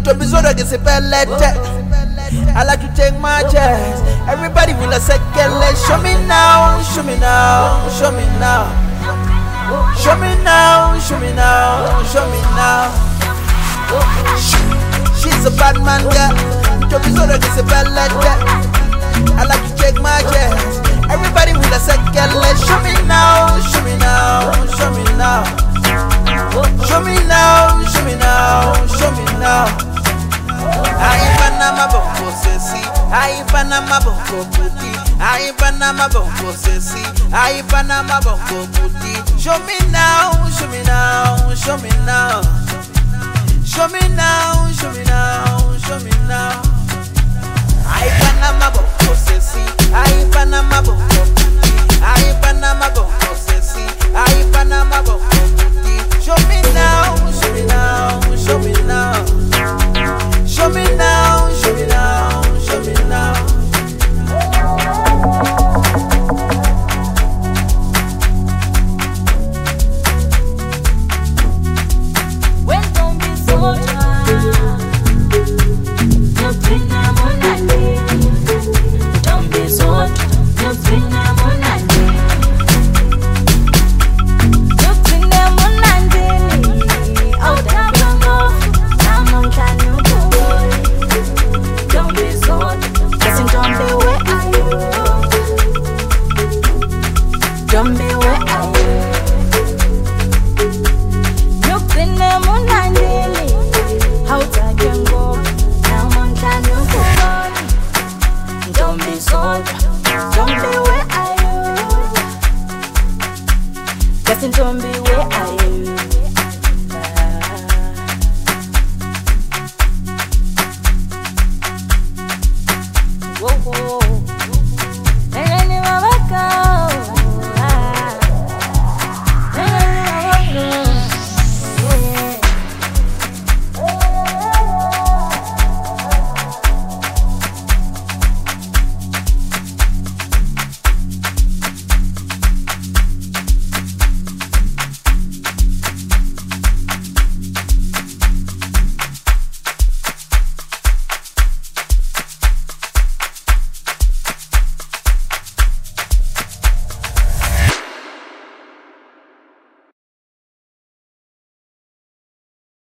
Don't be so that it's a pellet. I like to take my chance. Everybody will a second. Show me now, show me now, show me now. Show me now, show me now, show me now. She's a bad man, girl. Don't be so that it's a pellet. I like to take my chance. Everybody will a second. Show me now, show me now, show me now. Show me now, show me now, show me now. I Panama bongo sesi, I Panama bongo booty, I Panama bongo sesi, I Panama bongo booty. Show me now, show me now, show me now. Show me now, show me now, show me now. I Panama bongo sesi, I Panama bongo booty, I Panama bongo sesi, I Panama bongo booty. Show me now.